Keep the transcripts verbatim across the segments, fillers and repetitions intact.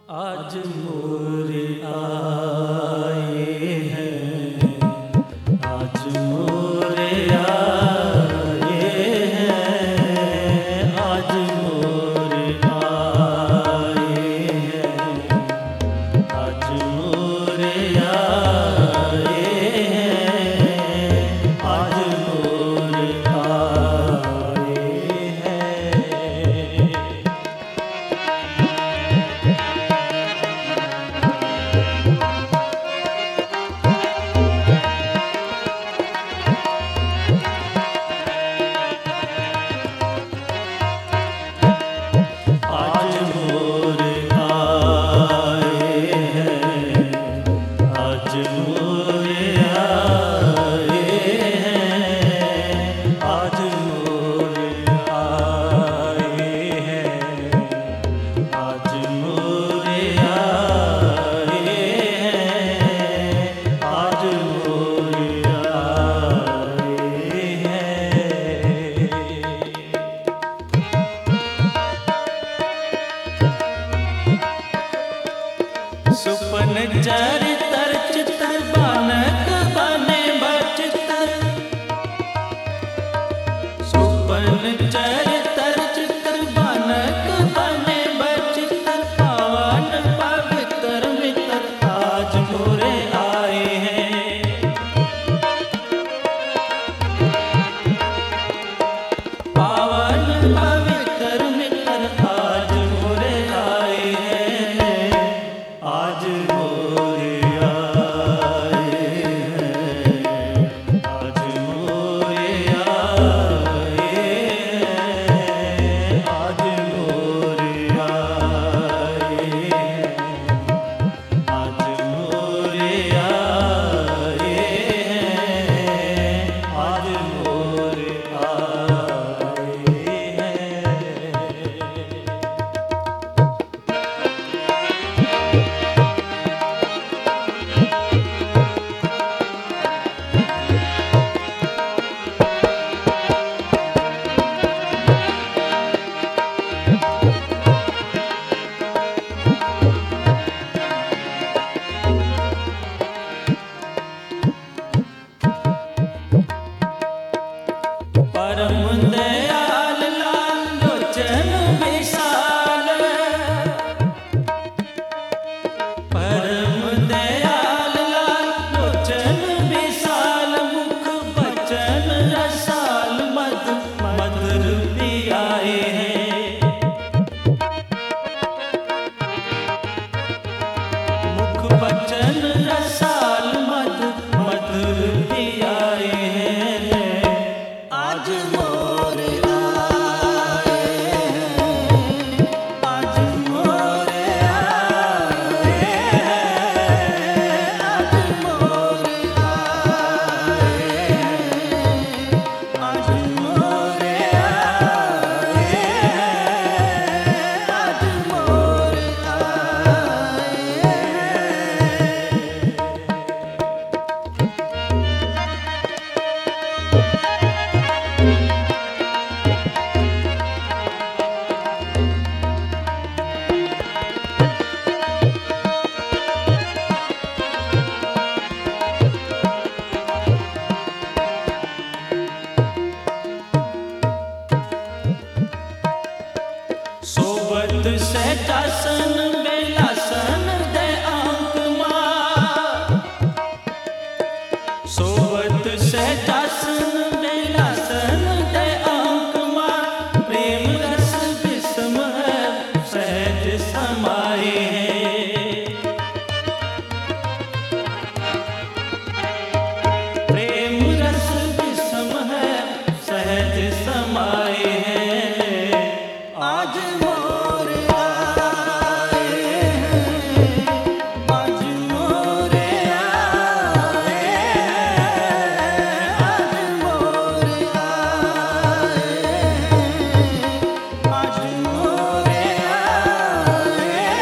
आज मोरे आए हैं, आज मोरे आए हैं, आज मोरे आए हैं, आज मोरे आए हैं, आज मोरे आए हैं। सुपन चरितर चितर बानक बने बचितर, सुपन चरितर चितर बानक बने बचितर, पावन पवित्र मित्र आज मोरे आए हैं। पावन पवित्र मित्र आज मोरे आए हैं, आज मोरे आए हैं, आज मोरे आए हैं, आज मोरे आए हैं, आज मोरे आए हैं, आज मोरे आए परम दयाल लाल लोचन विशाल, परम दयाल लाल लोचन विशाल, मुख बचन रसाल मध मधुर पियाए हैं। मुख बचन रसाल मध मधुर पियाए हैं, आज मोरे आए हैं, आज मोरे आए हैं, आज मोरे आए हैं, आज मोरे आए हैं, आज मोरे आए सोबत सहजासन बेलासन दे आंक मां, सोबत सहजासन बेलासन दे आंक मां, प्रेम रस विषम है सहज समाए हैं। प्रेम रस विषम है सहज समाए हैं, आज मोरे आए हैं, आज मोरे आए हैं, आज मोरे आए हैं, आज मोरे आए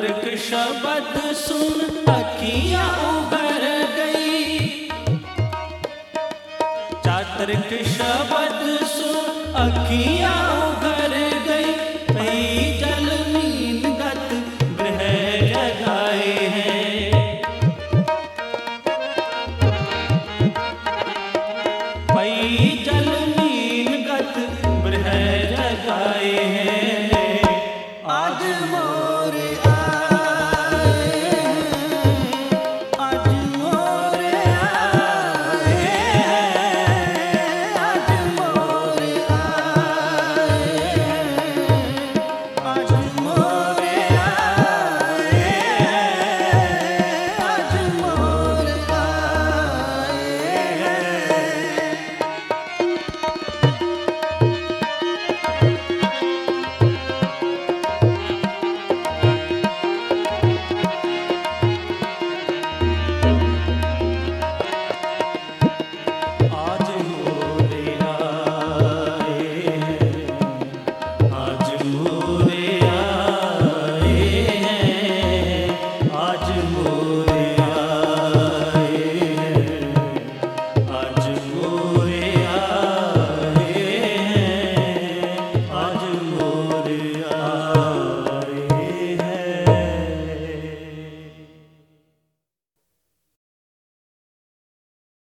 चातुर्क शब्द सुन अखियां उभर गई, चातुर्क शब्द सुन अखियां